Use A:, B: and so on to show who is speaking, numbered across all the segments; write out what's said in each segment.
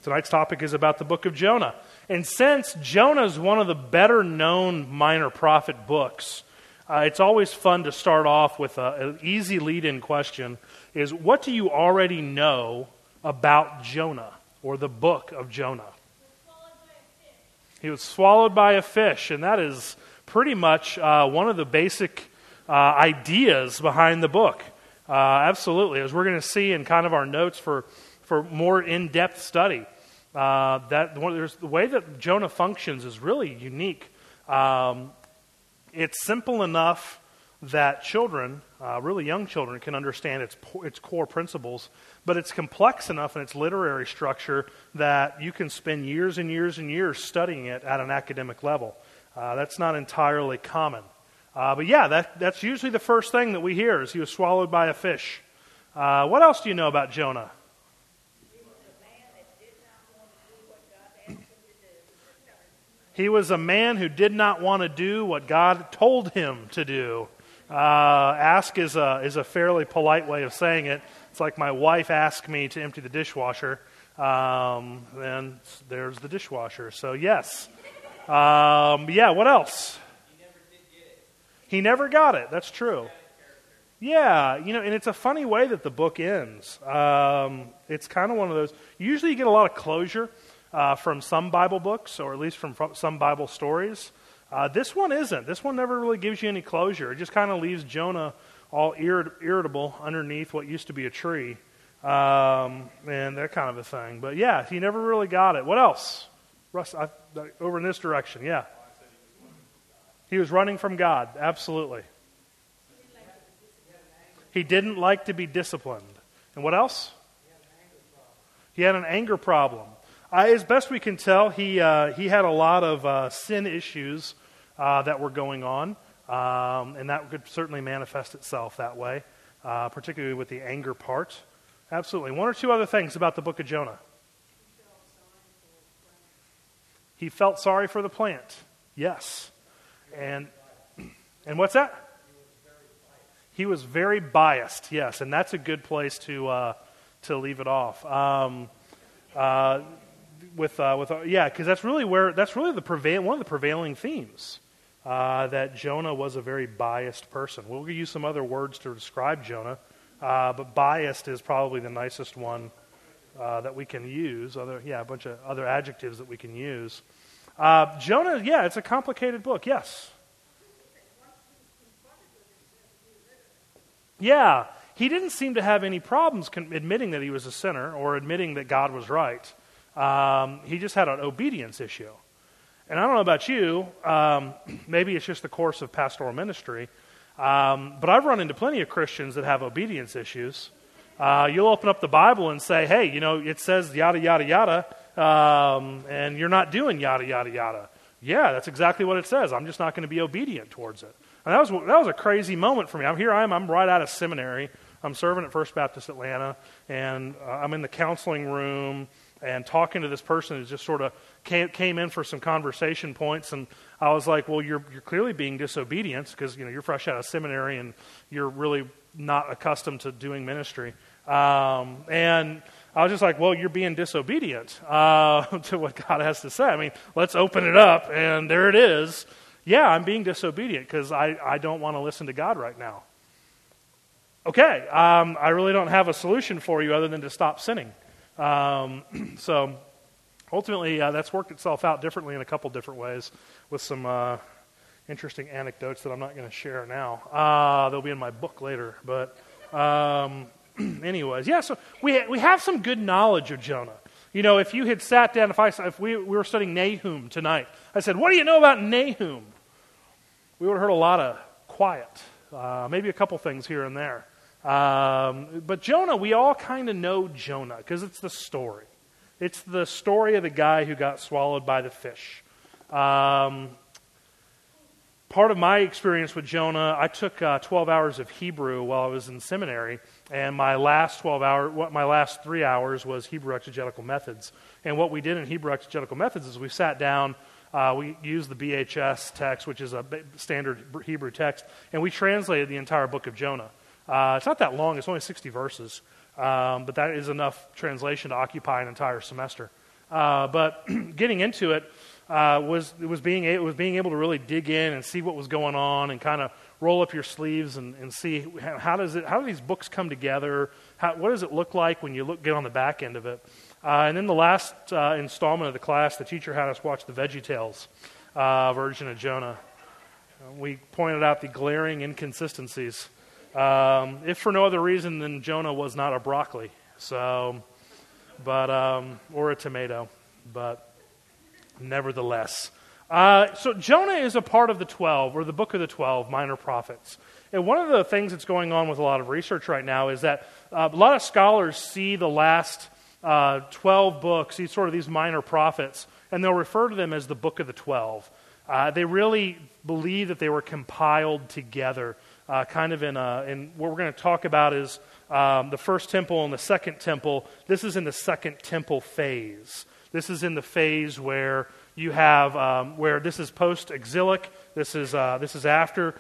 A: Tonight's topic is about the book of Jonah. And since Jonah is one of the better-known minor prophet books, it's always fun to start off with an easy lead-in question, is what do you already know about Jonah, or the book of Jonah? He was swallowed by a fish, and that is pretty much one of the basic ideas behind the book. Absolutely. As we're going to see in kind of our notes for more in-depth study, there's the way that Jonah functions is really unique. It's simple enough that children, really young children, can understand its core principles, but it's complex enough in its literary structure that you can spend years and years and years studying it at an academic level. That's not entirely common. But yeah, that's usually the first thing that we hear is he was swallowed by a fish. What else do you know about Jonah? He was a man who did not want to do what God told him to do. Ask is a fairly polite way of saying it. It's like my wife asked me to empty the dishwasher, and there's the dishwasher. So yes. Yeah, what else? He never got it. That's true. Yeah, and it's a funny way that the book ends. It's kind of one of those, usually you get a lot of closure from some Bible books, or at least from some Bible stories. This one isn't. This one never really gives you any closure. It just kind of leaves Jonah all irritable underneath what used to be a tree, and that kind of a thing. But yeah, he never really got it. What else? Russ, over in this direction, yeah. He was running from God, absolutely. He didn't like to be disciplined. And what else? He had an anger problem. As best we can tell, he had a lot of sin issues that were going on, and that could certainly manifest itself that way, particularly with the anger part. Absolutely. One or two other things about the book of Jonah. He felt sorry for the plant. Yes. And what's that? He was very biased. Yes, and that's a good place to leave it off. Because that's really one of the prevailing themes, that Jonah was a very biased person. We'll use some other words to describe Jonah, but biased is probably the nicest one that we can use. A bunch of other adjectives that we can use. Jonah, it's a complicated book. Yes. Yeah, he didn't seem to have any problems admitting that he was a sinner or admitting that God was right. He just had an obedience issue. And I don't know about you, maybe it's just the course of pastoral ministry, but I've run into plenty of Christians that have obedience issues. You'll open up the Bible and say, hey, it says yada, yada, yada, and you're not doing yada, yada, yada. Yeah, that's exactly what it says. I'm just not going to be obedient towards it. And that was a crazy moment for me. I'm right out of seminary. I'm serving at First Baptist Atlanta, and I'm in the counseling room and talking to this person who just sort of came in for some conversation points, and I was like, well, you're clearly being disobedient because you're fresh out of seminary and you're really not accustomed to doing ministry. And I was just like, well, you're being disobedient to what God has to say. I mean, let's open it up, and there it is. Yeah, I'm being disobedient because I don't want to listen to God right now. Okay, I really don't have a solution for you other than to stop sinning. So ultimately, that's worked itself out differently in a couple different ways with some interesting anecdotes that I'm not going to share now. They'll be in my book later. But anyways, so we have some good knowledge of Jonah. If you had sat down, if we were studying Nahum tonight, I said, what do you know about Nahum? We would have heard a lot of quiet, maybe a couple things here and there. But Jonah, we all kind of know Jonah because it's the story. It's the story of the guy who got swallowed by the fish. Part of my experience with Jonah, I took 12 hours of Hebrew while I was in seminary, and my last 3 hours was Hebrew exegetical methods. And what we did in Hebrew exegetical methods is we sat down, we used the BHS text, which is a standard Hebrew text, and we translated the entire book of Jonah. It's not that long, it's only 60 verses, but that is enough translation to occupy an entire semester. But getting into it was being able to really dig in and see what was going on and kind of roll up your sleeves and see how do these books come together? What does it look like when you get on the back end of it? And then the last installment of the class, the teacher had us watch the VeggieTales version of Jonah. We pointed out the glaring inconsistencies, if for no other reason than Jonah was not a broccoli, or a tomato, but nevertheless. So Jonah is a part of the 12, or the book of the 12 minor prophets. And one of the things that's going on with a lot of research right now is that a lot of scholars see the last 12 books, these minor prophets, and they'll refer to them as the book of the 12. They really believe that they were compiled together, kind of in what we're going to talk about is the first temple and the second temple. This is in the second temple phase. This is in the phase where you have where this is post-exilic. This is after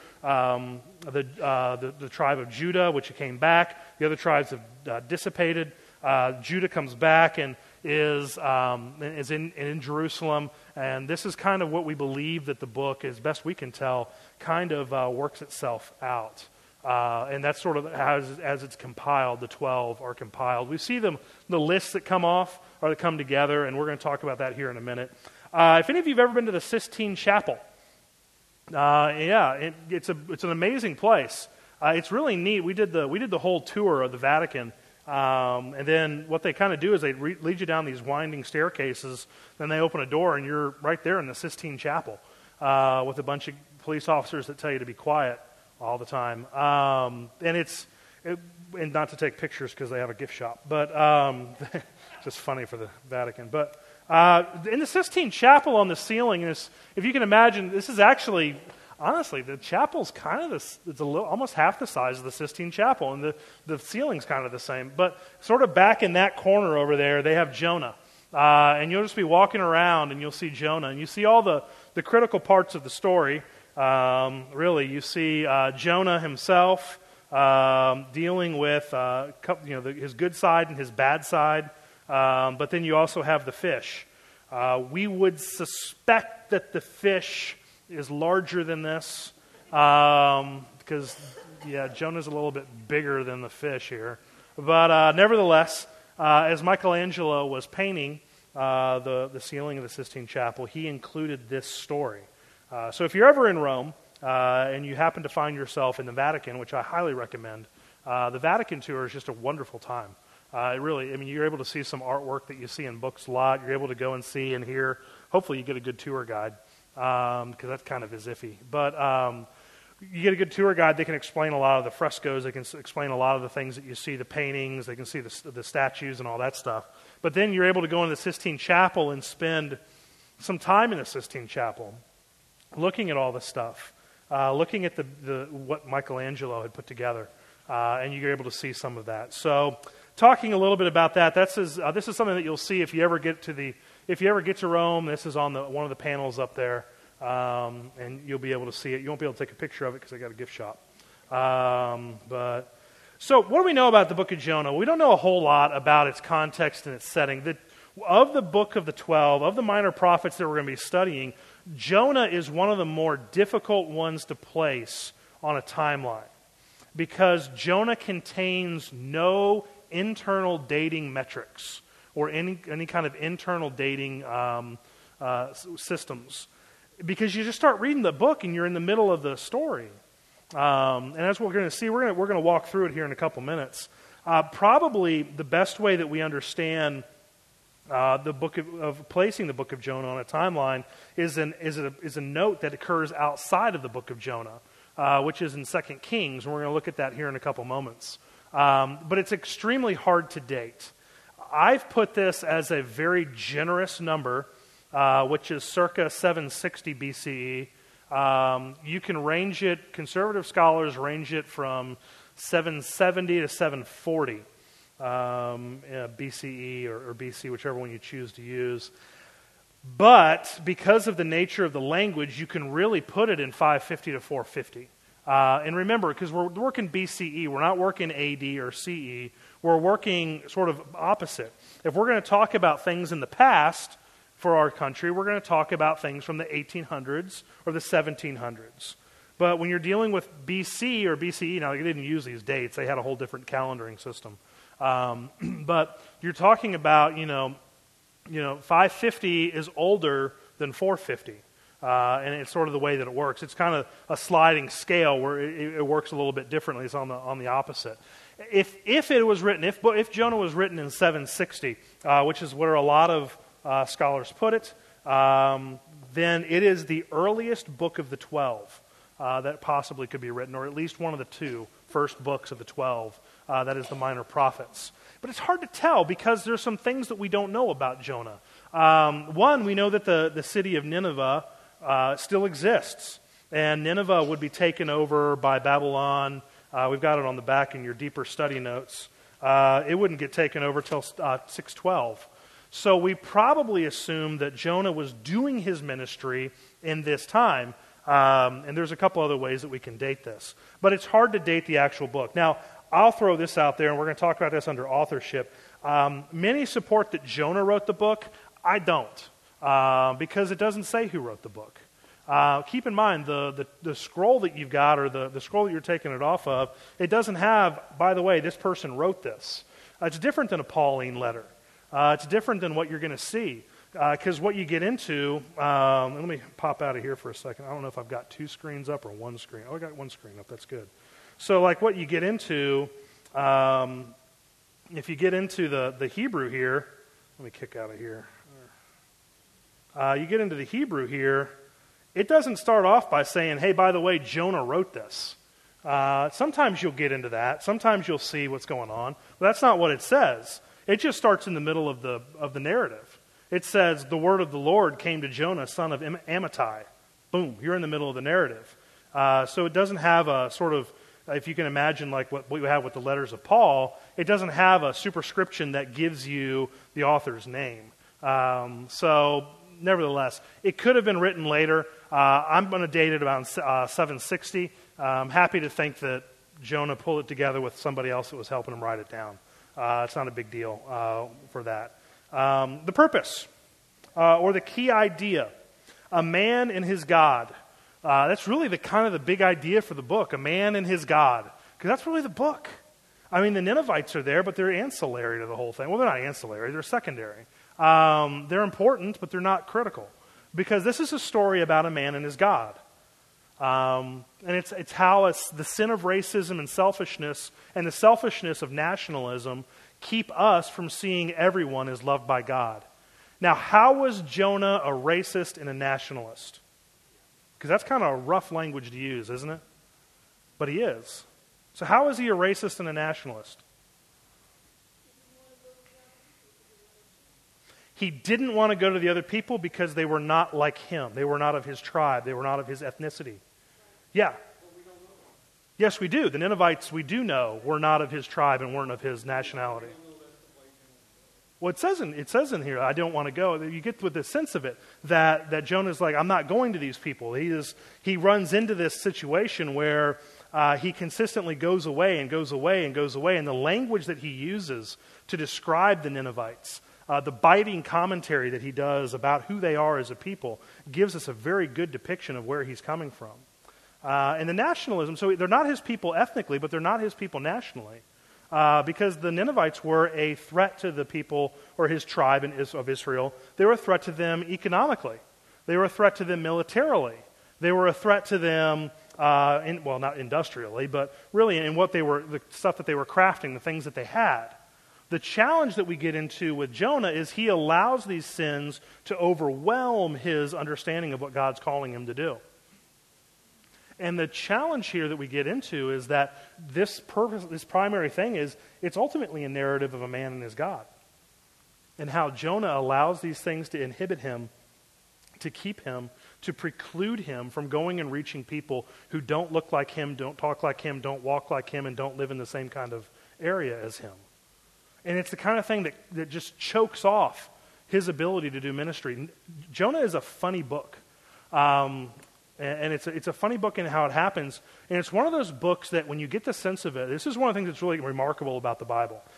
A: the tribe of Judah, which came back. The other tribes have dissipated. Judah comes back and is in Jerusalem, and this is kind of what we believe that the book, as best we can tell, kind of works itself out. And that's sort of as it's compiled, the 12 are compiled. We see the lists that come off or that come together, and we're going to talk about that here in a minute. If any of you have ever been to the Sistine Chapel, it's an amazing place. It's really neat. We did the whole tour of the Vatican, and then what they kind of do is they lead you down these winding staircases. Then they open a door, and you're right there in the Sistine Chapel with a bunch of police officers that tell you to be quiet all the time. And not to take pictures because they have a gift shop, but just funny for the Vatican. But in the Sistine Chapel on the ceiling, if you can imagine, this is actually, honestly, the chapel's kind of it's almost half the size of the Sistine Chapel, and the ceiling's kind of the same. But sort of back in that corner over there, they have Jonah. And you'll just be walking around, and you'll see Jonah, and you see all the critical parts of the story. Really, you see Jonah himself dealing with his good side and his bad side, but then you also have the fish. We would suspect that the fish is larger than this because, Jonah's a little bit bigger than the fish here. But nevertheless, as Michelangelo was painting the ceiling of the Sistine Chapel, he included this story. So if you're ever in Rome and you happen to find yourself in the Vatican, which I highly recommend, the Vatican tour is just a wonderful time. You're able to see some artwork that you see in books a lot. You're able to go and see and hear. Hopefully you get a good tour guide because that kind of is iffy. But you get a good tour guide. They can explain a lot of the frescoes. They can explain a lot of the things that you see, the paintings. They can see the statues and all that stuff. But then you're able to go into the Sistine Chapel and spend some time in the Sistine Chapel looking at all the stuff, looking at what Michelangelo had put together, and you're able to see some of that. So, talking a little bit about that, this is something that you'll see if you ever get to Rome. This is on one of the panels up there, and you'll be able to see it. You won't be able to take a picture of it because they got a gift shop. So, what do we know about the book of Jonah? We don't know a whole lot about its context and its setting. Of the book of the 12, of the minor prophets that we're going to be studying, Jonah is one of the more difficult ones to place on a timeline because Jonah contains no internal dating metrics or any kind of internal dating systems, because you just start reading the book and you're in the middle of the story. And as we're going to see, we're going to walk through it here in a couple minutes. Probably the best way that we understand the book of placing the book of Jonah on a timeline is a note that occurs outside of the book of Jonah, which is in 2 Kings, and we're going to look at that here in a couple moments. But it's extremely hard to date. I've put this as a very generous number, which is circa 760 BCE. You can range it, conservative scholars range it from 770 to 740. BCE or BC, whichever one you choose to use. But because of the nature of the language, you can really put it in 550 to 450. And remember, because we're working BCE, we're not working AD or CE, we're working sort of opposite. If we're going to talk about things in the past for our country, we're going to talk about things from the 1800s or the 1700s. But when you're dealing with BC or BCE, now they didn't use these dates. They had a whole different calendaring system. But you're talking about, 550 is older than 450. And it's sort of the way that it works. It's kind of a sliding scale where it works a little bit differently. It's on the opposite. If it was written, if Jonah was written in 760, which is where a lot of scholars put it, then it is the earliest book of the 12 that possibly could be written, or at least one of the two first books of the 12. That is the Minor Prophets. But it's hard to tell because there's some things that we don't know about Jonah. One, we know that the city of Nineveh still exists, and Nineveh would be taken over by Babylon. We've got it on the back in your deeper study notes. It wouldn't get taken over till 612. So we probably assume that Jonah was doing his ministry in this time. And there's a couple other ways that we can date this. But it's hard to date the actual book. Now, I'll throw this out there, and we're going to talk about this under authorship. Many support that Jonah wrote the book. I don't, because it doesn't say who wrote the book. Keep in mind, the scroll that you've got, or the scroll that you're taking it off of, it doesn't have, by the way, this person wrote this. It's different than a Pauline letter. It's different than what you're going to see. Because what you get into, let me pop out of here for a second. I don't know if I've got two screens up or one screen. Oh, I got one screen up. That's good. So like what you get into, if you get into the Hebrew here, let me kick out of here. You get into the Hebrew here, it doesn't start off by saying, hey, by the way, Jonah wrote this. Sometimes you'll get into that. Sometimes you'll see what's going on. But that's not what it says. It just starts in the middle of the narrative. It says, the word of the Lord came to Jonah, son of Amittai. Boom, you're in the middle of the narrative. So it doesn't have a sort of, if you can imagine like what we have with the letters of Paul, it doesn't have a superscription that gives you the author's name. So nevertheless, it could have been written later. I'm going to date it about 760. I'm happy to think that Jonah pulled it together with somebody else that was helping him write it down. It's not a big deal for that. The purpose, or the key idea, a man and his God. That's really the big idea for the book, a man and his God. Because that's really the book. I mean, the Ninevites are there, but they're ancillary to the whole thing. Well, they're not ancillary, they're secondary. They're important, but they're not critical. Because this is a story about a man and his God. And it's how the sin of racism and selfishness, and the selfishness of nationalism, keep us from seeing everyone as loved by God. Now, how was Jonah a racist and a nationalist? Because that's kind of a rough language to use, isn't it? But he is. So how is he a racist and a nationalist? He didn't want to go to the other people because they were not like him. They were not of his tribe. They were not of his ethnicity. Yeah. Yes, we do. The Ninevites, we do know, were not of his tribe and weren't of his nationality. Well, it says in here, I don't want to go. You get with the sense of it that Jonah's like, I'm not going to these people. He runs into this situation where he consistently goes away and goes away and goes away. And the language that he uses to describe the Ninevites, the biting commentary that he does about who they are as a people, gives us a very good depiction of where he's coming from. And the nationalism, so they're not his people ethnically, but they're not his people nationally. Because the Ninevites were a threat to the people, or his tribe of Israel. They were a threat to them economically. They were a threat to them militarily. They were a threat to them, not industrially, but really in the stuff that they were crafting, the things that they had. The challenge that we get into with Jonah is he allows these sins to overwhelm his understanding of what God's calling him to do. And the challenge here that we get into is that this primary thing is, it's ultimately a narrative of a man and his God. And how Jonah allows these things to inhibit him, to keep him, to preclude him from going and reaching people who don't look like him, don't talk like him, don't walk like him, and don't live in the same kind of area as him. And it's the kind of thing that just chokes off his ability to do ministry. Jonah is a funny book. And it's a funny book in how it happens. And it's one of those books that when you get the sense of it, this is one of the things that's really remarkable about the Bible.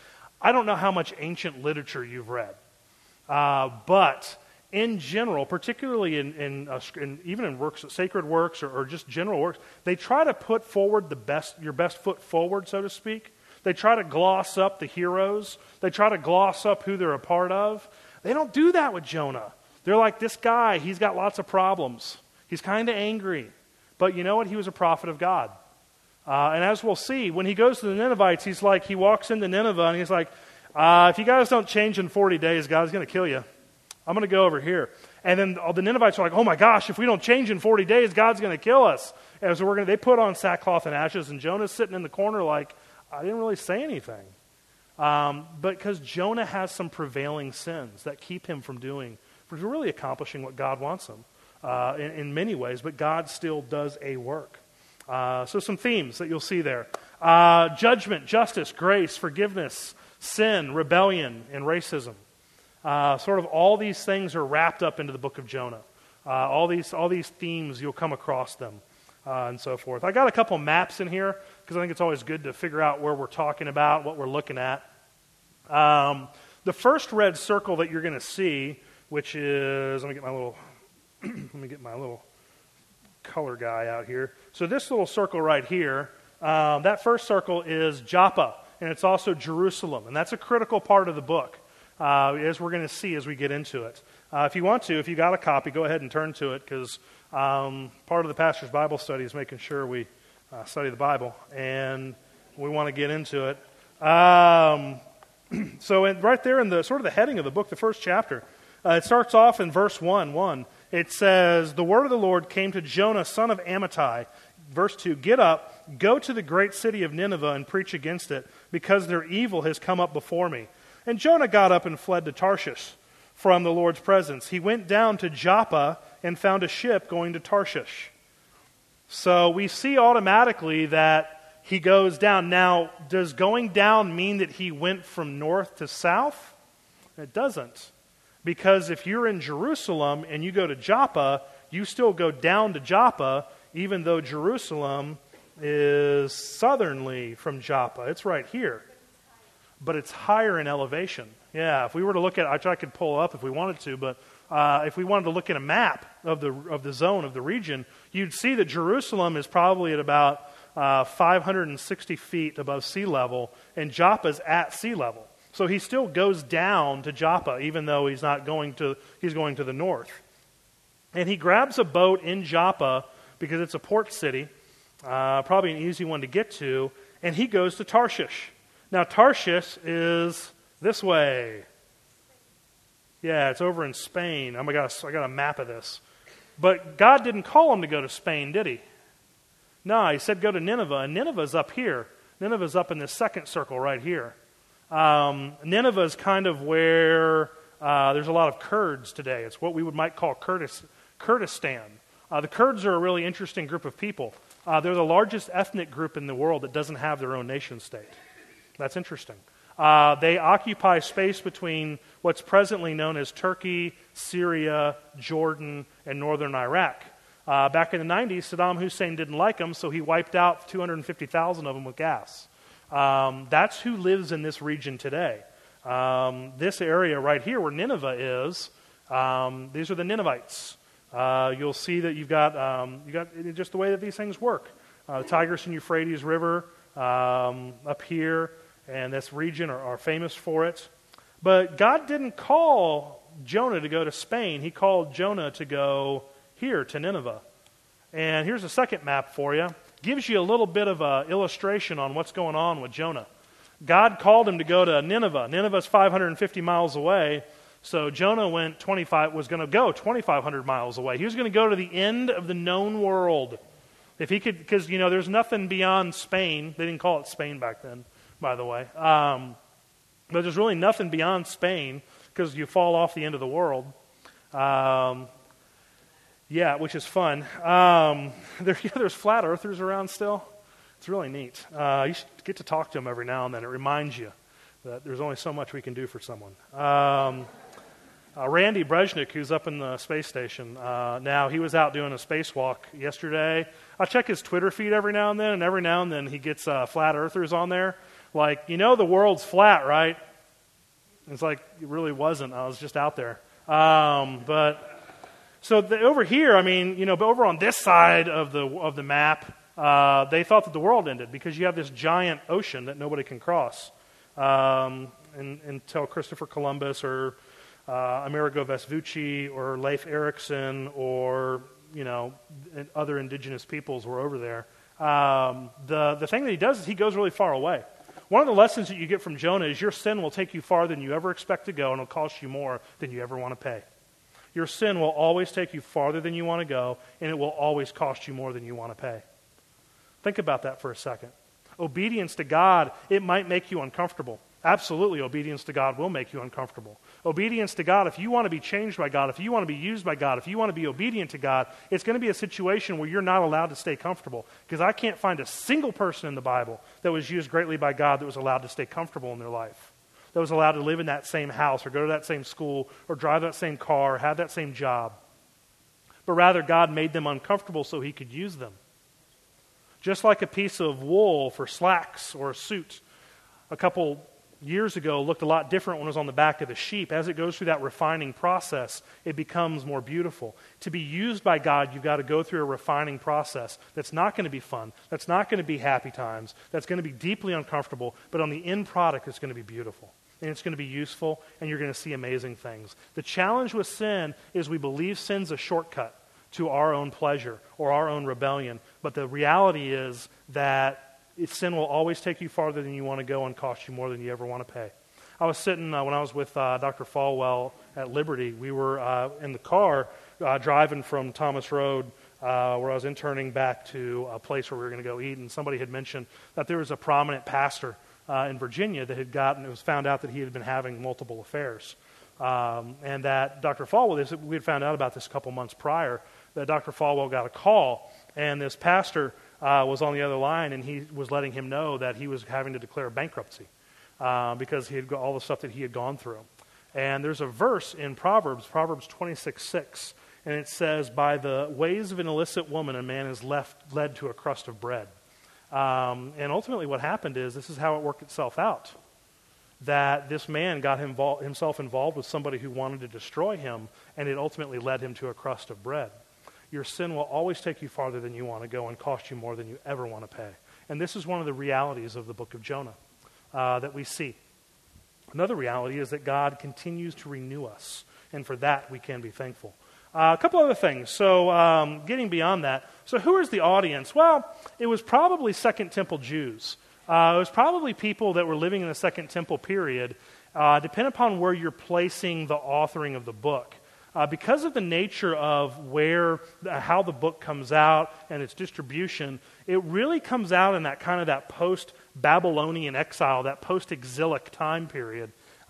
A: I don't know how much ancient literature you've read, but in general, particularly in even in works, sacred works or just general works, they try to put forward your best foot forward, so to speak. They try to gloss up the heroes. They try to gloss up who they're a part of. They don't do that with Jonah. They're like, this guy, he's got lots of problems. He's kind of angry. But you know what? He was a prophet of God. And as we'll see, when he goes to the Ninevites, he walks into Nineveh and he's like, if you guys don't change in 40 days, God's going to kill you. I'm going to go over here. And then the Ninevites are like, oh my gosh, if we don't change in 40 days, God's going to kill us. And so they put on sackcloth and ashes, and Jonah's sitting in the corner like, I didn't really say anything. But because Jonah has some prevailing sins that keep him from really accomplishing what God wants him in many ways, but God still does a work. So some themes that you'll see there. Judgment, justice, grace, forgiveness, sin, rebellion, and racism. Sort of all these things are wrapped up into the book of Jonah. All these themes, you'll come across them, and so forth. I got a couple maps in here because I think it's always good to figure out where we're talking about, what we're looking at. The first red circle that you're going to see, which is, let me get my little color guy out here. So this little circle right here, that first circle is Joppa, and it's also Jerusalem, and that's a critical part of the book, as we're going to see as we get into it. If you got a copy, go ahead and turn to it, because part of the pastor's Bible study is making sure we study the Bible, and we want to get into it. So right there in the sort of the heading of the book, the first chapter, it starts off in verse 1. It says, the word of the Lord came to Jonah, son of Amittai. Verse 2, get up, go to the great city of Nineveh and preach against it, because their evil has come up before me. And Jonah got up and fled to Tarshish from the Lord's presence. He went down to Joppa and found a ship going to Tarshish. So we see automatically that he goes down. Now, does going down mean that he went from north to south? It doesn't. Because if you're in Jerusalem and you go to Joppa, you still go down to Joppa, even though Jerusalem is southernly from Joppa. It's right here. But it's higher in elevation. Yeah, if we were to look at, I could pull up if we wanted to, but if we wanted to look at a map of the zone, of the region, you'd see that Jerusalem is probably at about 560 feet above sea level, and Joppa's at sea level. So he still goes down to Joppa, even though he's going to the north. And he grabs a boat in Joppa because it's a port city, probably an easy one to get to, and he goes to Tarshish. Now, Tarshish is this way. Yeah, it's over in Spain. Oh my gosh, I got a map of this. But God didn't call him to go to Spain, did he? No, he said go to Nineveh, and Nineveh's up here. Nineveh's up in this second circle right here. Nineveh is kind of where there's a lot of Kurds today. It's what we might call Kurdistan. The Kurds are a really interesting group of people. They're the largest ethnic group in the world that doesn't have their own nation state. That's interesting. They occupy space between what's presently known as Turkey, Syria, Jordan, and northern Iraq. Back in the 90s, Saddam Hussein didn't like them, so he wiped out 250,000 of them with gas. That's who lives in this region today. This area right here where Nineveh is, these are the Ninevites. You'll see that you've got just the way that these things work. The Tigris and Euphrates River up here and this region are famous for it. But God didn't call Jonah to go to Spain. He called Jonah to go here to Nineveh. And here's a second map for you. Gives you a little bit of an illustration on what's going on with Jonah. God called him to go to Nineveh. Nineveh's 550 miles away, so Jonah was going to go 2,500 miles away. He was going to go to the end of the known world. If he could, because, there's nothing beyond Spain. They didn't call it Spain back then, by the way. But there's really nothing beyond Spain because you fall off the end of the world. Yeah, which is fun. There's flat earthers around still. It's really neat. You should get to talk to them every now and then. It reminds you that there's only so much we can do for someone. Randy Brezhnik, who's up in the space station now, he was out doing a spacewalk yesterday. I check his Twitter feed every now and then he gets flat earthers on there. Like, the world's flat, right? It's like, it really wasn't. I was just out there. Over here, but over on this side of the map, they thought that the world ended because you have this giant ocean that nobody can cross until Christopher Columbus or Amerigo Vespucci or Leif Erikson or other indigenous peoples were over there. The thing that he does is he goes really far away. One of the lessons that you get from Jonah is your sin will take you farther than you ever expect to go, and it'll cost you more than you ever want to pay. Your sin will always take you farther than you want to go, and it will always cost you more than you want to pay. Think about that for a second. Obedience to God, it might make you uncomfortable. Absolutely, obedience to God will make you uncomfortable. Obedience to God, if you want to be changed by God, if you want to be used by God, if you want to be obedient to God, it's going to be a situation where you're not allowed to stay comfortable. Because I can't find a single person in the Bible that was used greatly by God that was allowed to stay comfortable in their life, that was allowed to live in that same house or go to that same school or drive that same car or have that same job. But rather, God made them uncomfortable so he could use them. Just like a piece of wool for slacks or a suit a couple years ago looked a lot different when it was on the back of the sheep. As it goes through that refining process, it becomes more beautiful. To be used by God, you've got to go through a refining process that's not going to be fun, that's not going to be happy times, that's going to be deeply uncomfortable, but on the end product, it's going to be beautiful. And it's going to be useful, and you're going to see amazing things. The challenge with sin is we believe sin's a shortcut to our own pleasure or our own rebellion. But the reality is that sin will always take you farther than you want to go and cost you more than you ever want to pay. I was sitting, when I was with Dr. Falwell at Liberty, we were in the car driving from Thomas Road where I was interning back to a place where we were going to go eat, and somebody had mentioned that there was a prominent pastor in Virginia that it was found out that he had been having multiple affairs. And that Dr. Falwell, we had found out about this a couple months prior, that Dr. Falwell got a call, and this pastor was on the other line, and he was letting him know that he was having to declare bankruptcy because he had all the stuff that he had gone through. And there's a verse in Proverbs 26:6, and it says, "By the ways of an illicit woman, a man is led to a crust of bread." And ultimately what happened is, this is how it worked itself out, that this man got himself involved with somebody who wanted to destroy him, and it ultimately led him to a crust of bread. Your sin will always take you farther than you want to go and cost you more than you ever want to pay. And this is one of the realities of the book of Jonah that we see. Another reality is that God continues to renew us, and for that we can be thankful. A couple other things. So getting beyond that, so who is the audience? Well, it was probably Second Temple Jews. It was probably people that were living in the Second Temple period, depending upon where you're placing the authoring of the book. Because of the nature of how the book comes out and its distribution, it really comes out in that kind of that post-Babylonian exile, that post-exilic time period.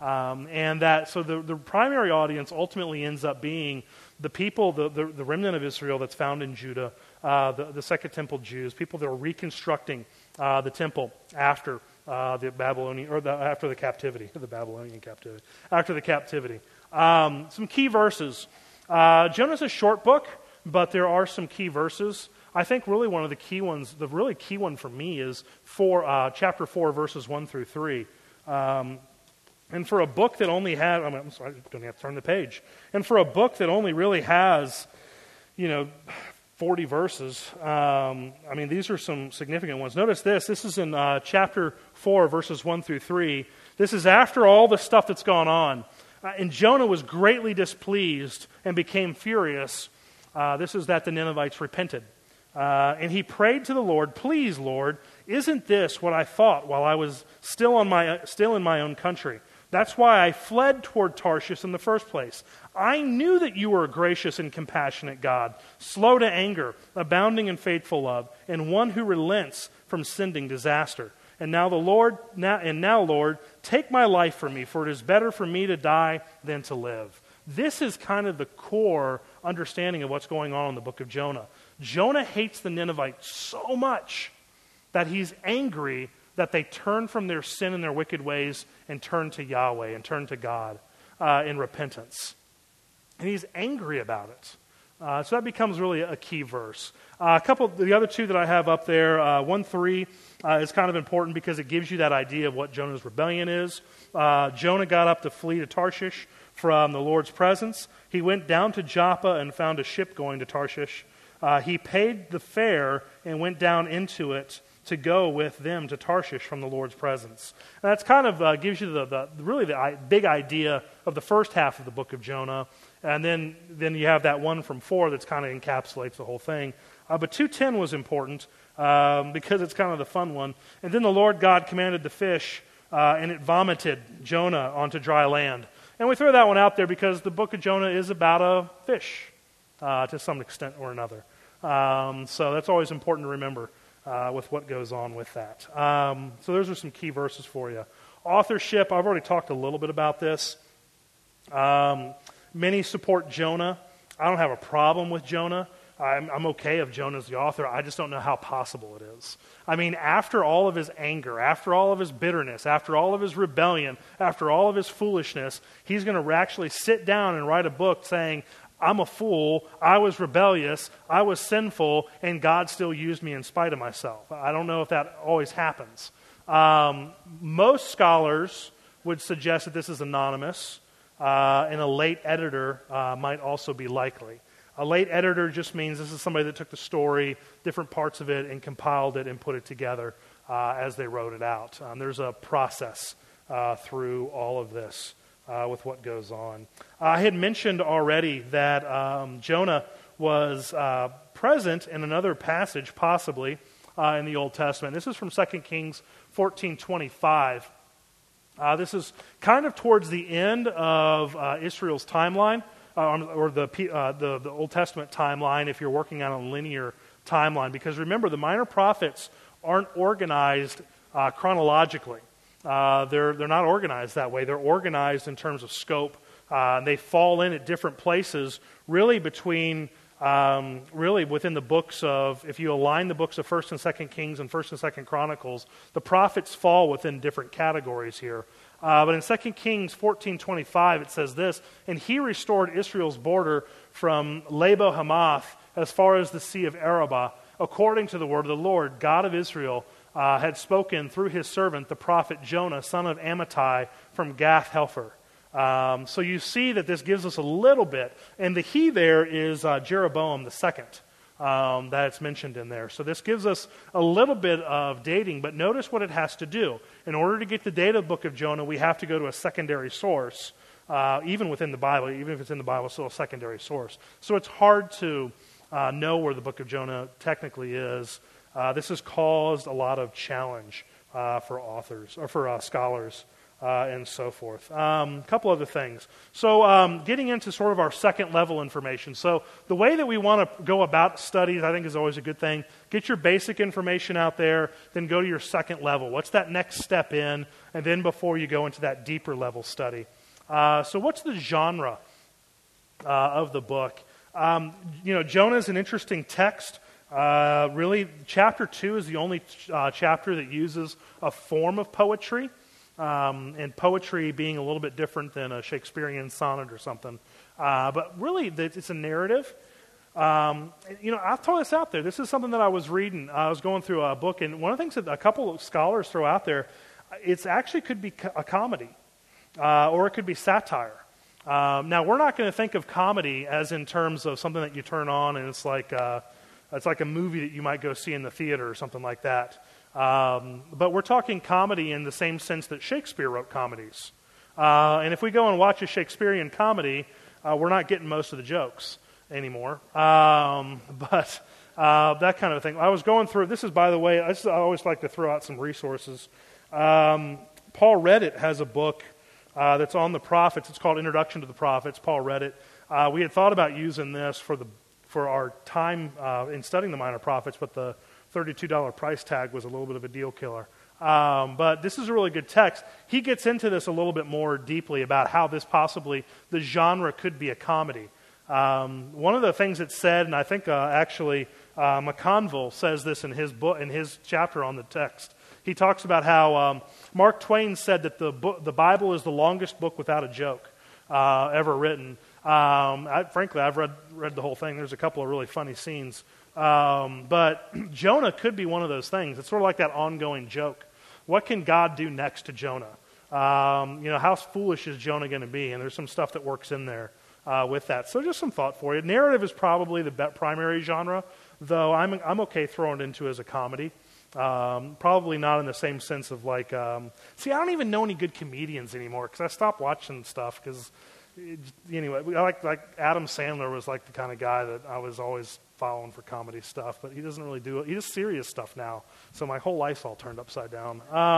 A: So the primary audience ultimately ends up being the people, the remnant of Israel that's found in Judah, the Second Temple Jews, people that are reconstructing the temple after the Babylonian, or after the captivity, the Babylonian captivity, after the captivity. Some key verses. Jonah's a short book, but there are some key verses. I think really one of the key ones, the really key one for me is chapter 4, verses 1 through 3. And for a book that only had, I'm sorry, I don't have to turn the page. And for a book that only really has, 40 verses, these are some significant ones. Notice this. This is in chapter 4, verses 1 through 3. This is after all the stuff that's gone on. And Jonah was greatly displeased and became furious. This is that the Ninevites repented. And he prayed to the Lord, "Please, Lord, isn't this what I thought while I was still in my own country? That's why I fled toward Tarshish in the first place. I knew that you were a gracious and compassionate God, slow to anger, abounding in faithful love, and one who relents from sending disaster. And now, Lord, take my life from me, for it is better for me to die than to live." This is kind of the core understanding of what's going on in the book of Jonah. Jonah hates the Ninevites so much that he's angry that they turn from their sin and their wicked ways and turn to Yahweh and turn to God in repentance. And he's angry about it. So that becomes really a key verse. The other two that I have up there, 1:3 is kind of important because it gives you that idea of what Jonah's rebellion is. Jonah got up to flee to Tarshish from the Lord's presence. He went down to Joppa and found a ship going to Tarshish. He paid the fare and went down into it to go with them to Tarshish from the Lord's presence. And that's kind of gives you the big idea of the first half of the book of Jonah. And then you have that one from 4 that's kind of encapsulates the whole thing. But 2:10 was important because it's kind of the fun one. And then the Lord God commanded the fish, and it vomited Jonah onto dry land. And we throw that one out there because the book of Jonah is about a fish to some extent or another. So that's always important to remember with what goes on with that. So those are some key verses for you. Authorship, I've already talked a little bit about this. Many support Jonah. I don't have a problem with Jonah. I'm okay if Jonah's the author. I just don't know how possible it is. I mean, after all of his anger, after all of his bitterness, after all of his rebellion, after all of his foolishness, he's going to actually sit down and write a book saying, I'm a fool, I was rebellious, I was sinful, and God still used me in spite of myself. I don't know if that always happens. Most scholars would suggest that this is anonymous, and a late editor might also be likely. A late editor just means this is somebody that took the story, different parts of it, and compiled it and put it together as they wrote it out. There's a process through all of this with what goes on. I had mentioned already that Jonah was present in another passage, possibly, in the Old Testament. This is from 2 Kings 14:25. This is kind of towards the end of Israel's timeline, or the Old Testament timeline if you're working on a linear timeline. Because remember, the minor prophets aren't organized chronologically. They're not organized that way. They're organized in terms of scope. They fall in at different places, really within the books of, if you align the books of 1st and 2nd Kings and 1st and 2nd Chronicles, the prophets fall within different categories here. But in 2 Kings 14:25, it says this, and he restored Israel's border from Labo Hamath as far as the Sea of Arabah, according to the word of the Lord, God of Israel, had spoken through his servant, the prophet Jonah, son of Amittai, from Gath Hepher. So you see that this gives us a little bit. And the he there is Jeroboam the second that's mentioned in there. So this gives us a little bit of dating, but notice what it has to do. In order to get the date of the book of Jonah, we have to go to a secondary source, even within the Bible. Even if it's in the Bible, it's still a secondary source. So it's hard to know where the book of Jonah technically is. This has caused a lot of challenge for authors, or for scholars, and so forth. A couple other things. So getting into sort of our second level information. So the way that we want to go about studies, I think, is always a good thing. Get your basic information out there, then go to your second level. What's that next step in? And then before you go into that deeper level study. So what's the genre of the book? Jonah is an interesting text. Really, chapter 2 is the only chapter that uses a form of poetry, and poetry being a little bit different than a Shakespearean sonnet or something. But really, it's a narrative. I'll throw this out there. This is something that I was reading. I was going through a book, and one of the things that a couple of scholars throw out there, it actually could be a comedy, or it could be satire. Now, we're not going to think of comedy as in terms of something that you turn on and it's like a movie that you might go see in the theater or something like that. But we're talking comedy in the same sense that Shakespeare wrote comedies. And if we go and watch a Shakespearean comedy, we're not getting most of the jokes anymore. But that kind of thing. I was going through, this is, by the way, I always like to throw out some resources. Paul Reddit has a book that's on the prophets. It's called Introduction to the Prophets. Paul read it. We had thought about using this for our time in studying the minor prophets, but the $32 price tag was a little bit of a deal killer. But this is a really good text. He gets into this a little bit more deeply about how this possibly, the genre could be a comedy. One of the things that's said, and I think actually McConville says this in his book, in his chapter on the text. He talks about how Mark Twain said that the Bible is the longest book without a joke ever written. Frankly, I've read the whole thing. There's a couple of really funny scenes. But Jonah could be one of those things. It's sort of like that ongoing joke. What can God do next to Jonah? How foolish is Jonah going to be? And there's some stuff that works in there with that. So just some thought for you. Narrative is probably the primary genre, though I'm okay throwing it into as a comedy. Probably not in the same sense of like, I don't even know any good comedians anymore because I stopped watching stuff because, anyway, like Adam Sandler was like the kind of guy that I was always following for comedy stuff, but he doesn't really do it. He does serious stuff now, so my whole life's all turned upside down.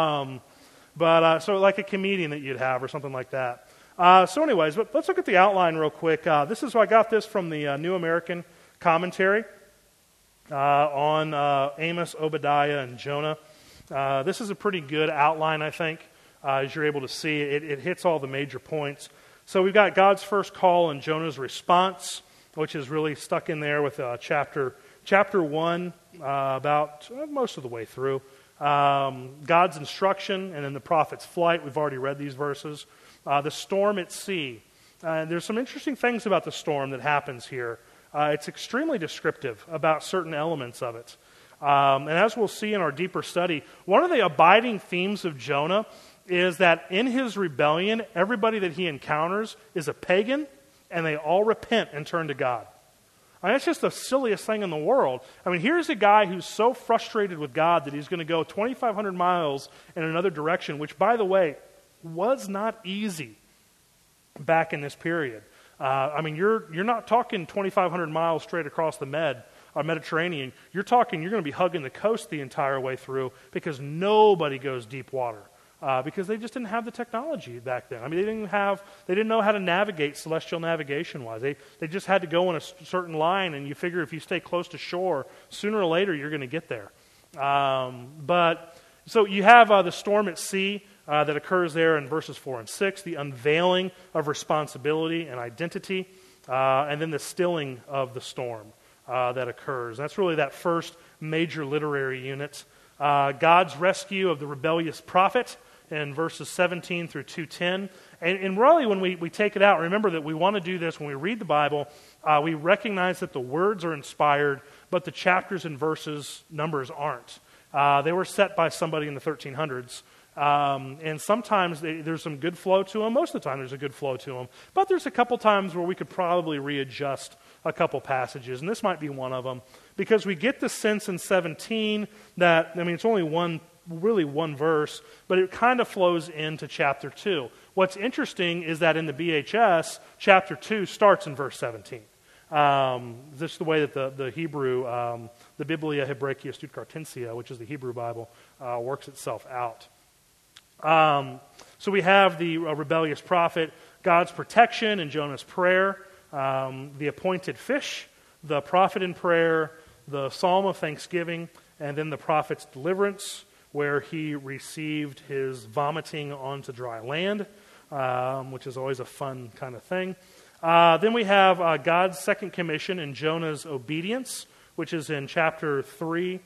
A: So like a comedian that you'd have or something like that. Anyways, but let's look at the outline real quick. I got this from the New American Commentary on Amos, Obadiah, and Jonah. This is a pretty good outline, I think, as you're able to see. It hits all the major points. So we've got God's first call and Jonah's response, which is really stuck in there with chapter 1, about most of the way through. God's instruction, and then the prophet's flight. We've already read these verses. The storm at sea. There's some interesting things about the storm that happens here. It's extremely descriptive about certain elements of it. And as we'll see in our deeper study, one of the abiding themes of Jonah is that in his rebellion, everybody that he encounters is a pagan, and they all repent and turn to God. I mean, that's just the silliest thing in the world. I mean, here's a guy who's so frustrated with God that he's going to go 2,500 miles in another direction, which, by the way, was not easy back in this period. You're not talking 2,500 miles straight across the Mediterranean. You're talking you're going to be hugging the coast the entire way through because nobody goes deep water. Because they just didn't have the technology back then. I mean, they didn't know how to navigate celestial navigation-wise. They just had to go on a certain line, and you figure if you stay close to shore, sooner or later you're going to get there. So you have the storm at sea that occurs there in verses 4 and 6, the unveiling of responsibility and identity, and then the stilling of the storm that occurs. That's really that first major literary unit. God's rescue of the rebellious prophet in verses 17 through 2:10. And really when we take it out, remember that we want to do this when we read the Bible. We recognize that the words are inspired, but the chapters and verses numbers aren't. They were set by somebody in the 1300s. And sometimes there's some good flow to them. Most of the time there's a good flow to them. But there's a couple times where we could probably readjust a couple passages, and this might be one of them. Because we get the sense in 17 that, it's only one verse, but it kind of flows into chapter 2. What's interesting is that in the BHS, chapter 2 starts in verse 17. This is the way that the Hebrew, the Biblia Hebraica Stuttgartensia, which is the Hebrew Bible, works itself out. So we have the rebellious prophet, God's protection and Jonah's prayer, the appointed fish, the prophet in prayer, the psalm of thanksgiving, and then the prophet's deliverance, where he received his vomiting onto dry land, which is always a fun kind of thing. Then we have God's second commission and Jonah's obedience, which is in chapter 3.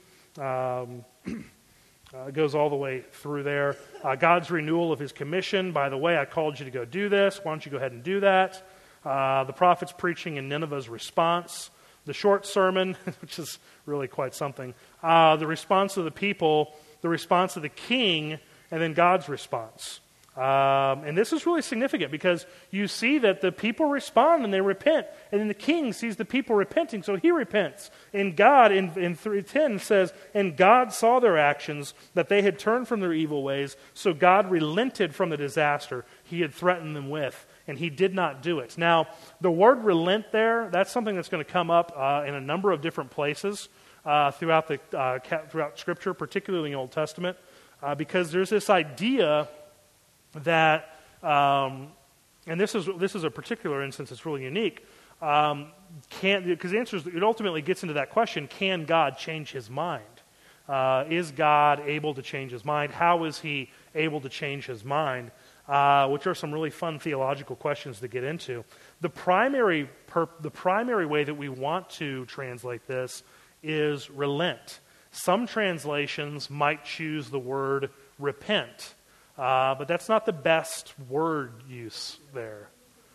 A: It goes all the way through there. God's renewal of his commission. By the way, I called you to go do this. Why don't you go ahead and do that? The prophet's preaching and Nineveh's response. The short sermon, which is really quite something. The response of the people, the response of the king, and then God's response. And this is really significant because you see that the people respond and they repent. And then the king sees the people repenting, so he repents. And God, in 3:10 says, and God saw their actions, that they had turned from their evil ways, so God relented from the disaster he had threatened them with, and he did not do it. Now, the word relent there, that's something that's going to come up in a number of different places throughout Scripture, particularly in the Old Testament, because there's this idea that, and this is a particular instance that's really unique, because the answer is, it ultimately gets into that question, can God change his mind? Is God able to change his mind? How is he able to change his mind? Which are some really fun theological questions to get into. The primary way that we want to translate this is relent. Some translations might choose the word repent. But that's not the best word use there.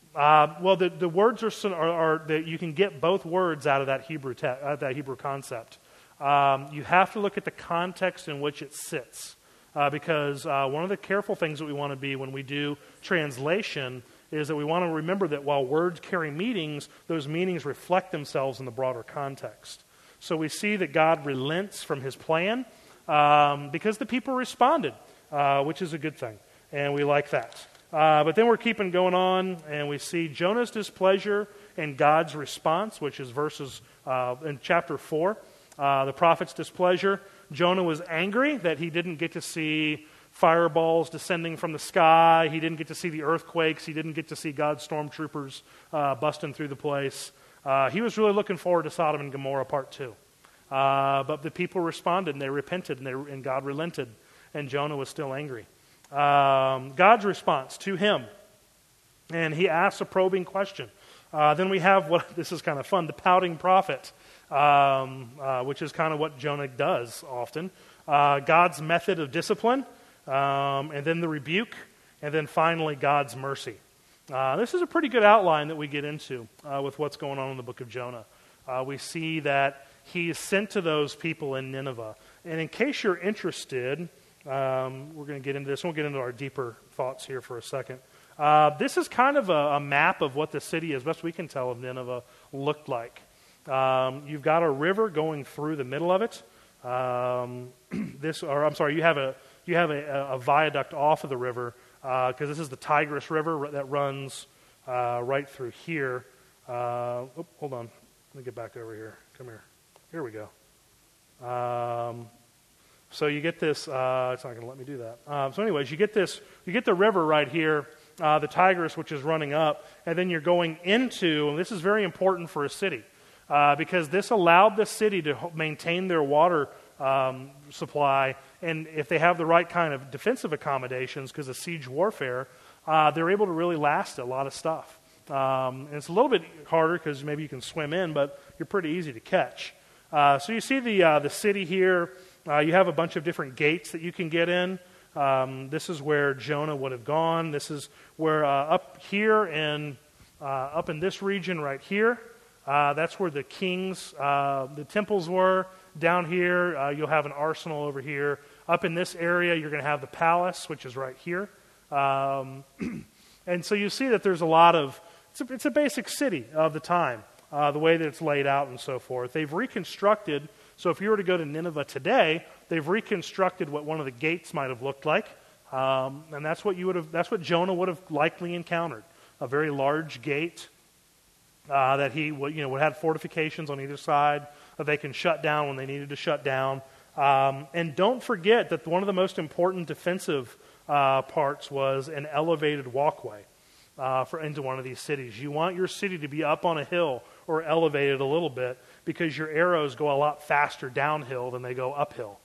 A: Well, the words are that you can get both words out of that Hebrew concept. You have to look at the context in which it sits, because one of the careful things that we want to be when we do translation is that we want to remember that while words carry meanings, those meanings reflect themselves in the broader context. So we see that God relents from his plan because the people responded, which is a good thing, and we like that. But then we're keeping going on, and we see Jonah's displeasure and God's response, which is verses in chapter 4. The prophet's displeasure. Jonah was angry that he didn't get to see fireballs descending from the sky. He didn't get to see the earthquakes. He didn't get to see God's stormtroopers busting through the place. He was really looking forward to Sodom and Gomorrah Part 2. But the people responded, and they repented, and God relented, and Jonah was still angry. God's response to him, and he asks a probing question. Then we have this is kind of fun, the pouting prophet, which is kind of what Jonah does often. God's method of discipline, and then the rebuke, and then finally God's mercy. This is a pretty good outline that we get into with what's going on in the book of Jonah. We see that he is sent to those people in Nineveh. And in case you're interested, we're going to get into this. We'll get into our deeper thoughts here for a second. This is kind of a map of what the city, as best we can tell, of Nineveh looked like. You've got a river going through the middle of it. You have a viaduct off of the river because this is the Tigris River that runs right through here. Hold on, let me get back over here. Come here. Here we go. So you get this, it's not going to let me do that. So anyways, you get the river right here, the Tigris, which is running up, and then you're going into, and this is very important for a city, because this allowed the city to maintain their water supply, and if they have the right kind of defensive accommodations, because of siege warfare, they're able to really last a lot of stuff. And it's a little bit harder because maybe you can swim in, but you're pretty easy to catch. So you see the city here. You have a bunch of different gates that you can get in. This is where Jonah would have gone. This is where up here and up in this region right here, that's where the kings, the temples were. Down here, you'll have an arsenal over here. Up in this area, you're going to have the palace, which is right here. And so you see that there's a lot of, it's a basic city of the time, the way that it's laid out and so forth. They've reconstructed. So if you were to go to Nineveh today, they've reconstructed what one of the gates might have looked like, and that's what that's what Jonah would have likely encountered, a very large gate that he would have fortifications on either side that they can shut down when they needed to shut down. And don't forget that one of the most important defensive parts was an elevated walkway into one of these cities. You want your city to be up on a hill or elevated a little bit, because your arrows go a lot faster downhill than they go uphill.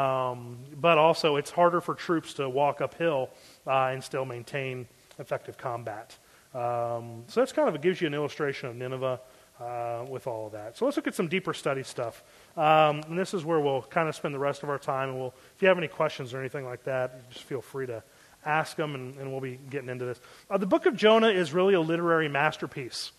A: But also, it's harder for troops to walk uphill and still maintain effective combat. So that's kind of, it gives you an illustration of Nineveh with all of that. So let's look at some deeper study stuff. And this is where we'll kind of spend the rest of our time. And if you have any questions or anything like that, just feel free to ask them, and we'll be getting into this. The book of Jonah is really a literary masterpiece.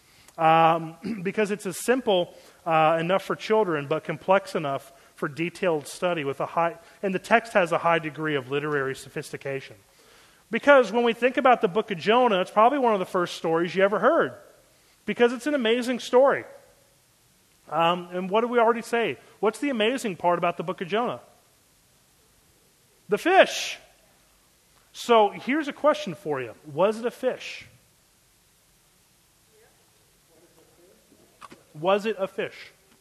A: Because it's as simple enough for children, but complex enough for detailed study and the text has a high degree of literary sophistication. Because when we think about the book of Jonah, it's probably one of the first stories you ever heard, because it's an amazing story. And what did we already say? What's the amazing part about the book of Jonah? The fish. So here's a question for you. Was it a fish? Was it a fish?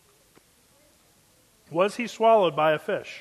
A: Was he swallowed by a fish?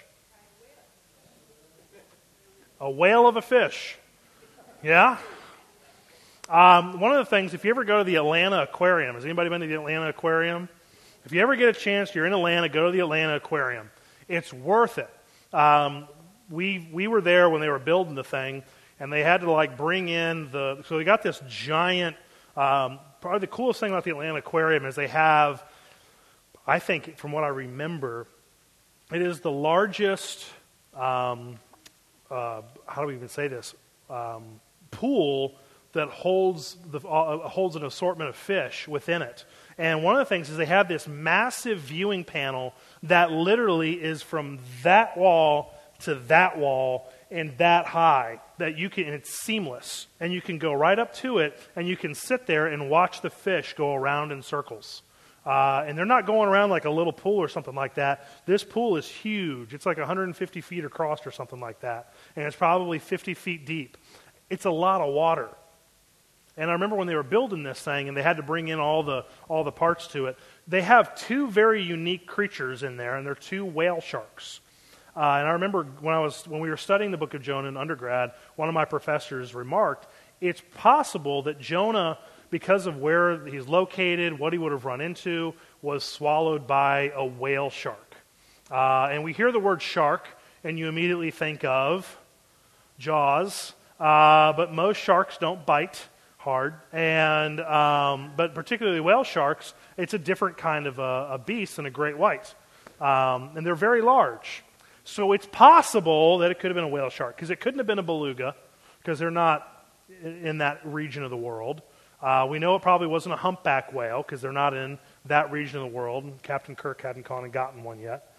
A: A whale of a fish. Yeah? One of the things, if you ever go to the Atlanta Aquarium, has anybody been to the Atlanta Aquarium? If you ever get a chance, you're in Atlanta, go to the Atlanta Aquarium. It's worth it. We were there when they were building the thing, and they had to bring in so they got this giant, probably the coolest thing about the Atlanta Aquarium is they have, I think from what I remember, it is the largest, how do we even say this, pool that holds an assortment of fish within it. And one of the things is they have this massive viewing panel that literally is from that wall to that wall and that high, that you can, and it's seamless. And you can go right up to it, and you can sit there and watch the fish go around in circles. And they're not going around like a little pool or something like that. This pool is huge. It's like 150 feet across or something like that. And it's probably 50 feet deep. It's a lot of water. And I remember when they were building this thing and they had to bring in all the parts to it, they have two very unique creatures in there, and they're two whale sharks. And I remember when we were studying the book of Jonah in undergrad, one of my professors remarked, it's possible that Jonah, because of where he's located, what he would have run into, was swallowed by a whale shark. And we hear the word shark, and you immediately think of Jaws, but most sharks don't bite hard, and but particularly whale sharks, it's a different kind of a beast than a great white, and they're very large. So it's possible that it could have been a whale shark, because it couldn't have been a beluga, because they're not in that region of the world. We know it probably wasn't a humpback whale, because they're not in that region of the world. Captain Kirk hadn't gone and gotten one yet.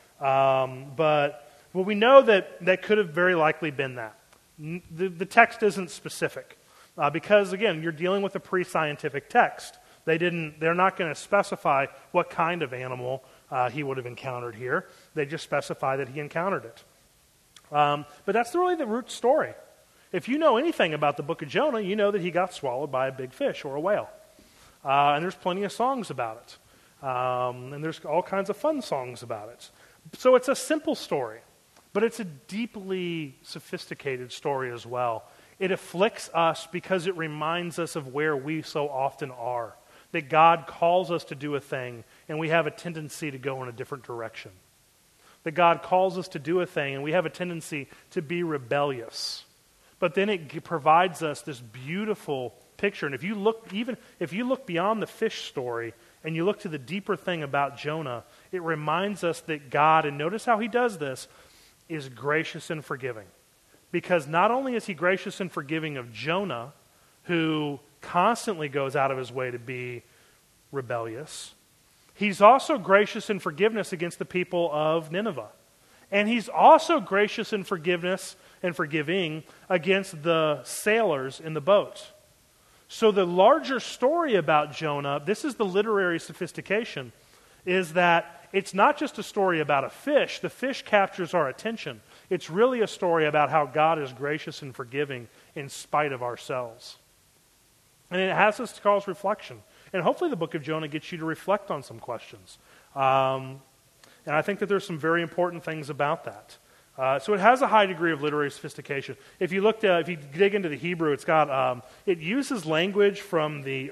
A: But we know that could have very likely been that. The text isn't specific, because, again, you're dealing with a pre-scientific text. They're not going to specify what kind of animal he would have encountered here. They just specify that he encountered it. But that's really the root story. If you know anything about the book of Jonah, you know that he got swallowed by a big fish or a whale. And there's plenty of songs about it. And there's all kinds of fun songs about it. So it's a simple story, but it's a deeply sophisticated story as well. It afflicts us because it reminds us of where we so often are. That God calls us to do a thing, and we have a tendency to go in a different direction. That God calls us to do a thing, and we have a tendency to be rebellious. But then it provides us this beautiful picture. And if you look beyond the fish story, and you look to the deeper thing about Jonah, it reminds us that God, and notice how he does this, is gracious and forgiving. Because not only is he gracious and forgiving of Jonah, who constantly goes out of his way to be rebellious, he's also gracious in forgiveness against the people of Nineveh. And he's also gracious in forgiveness and forgiving against the sailors in the boat. So the larger story about Jonah, this is the literary sophistication, is that it's not just a story about a fish. The fish captures our attention. It's really a story about how God is gracious and forgiving in spite of ourselves. And it has us to cause reflection. And hopefully the book of Jonah gets you to reflect on some questions. And I think that there's some very important things about that. So it has a high degree of literary sophistication. If you dig into the Hebrew, it's got it uses language from the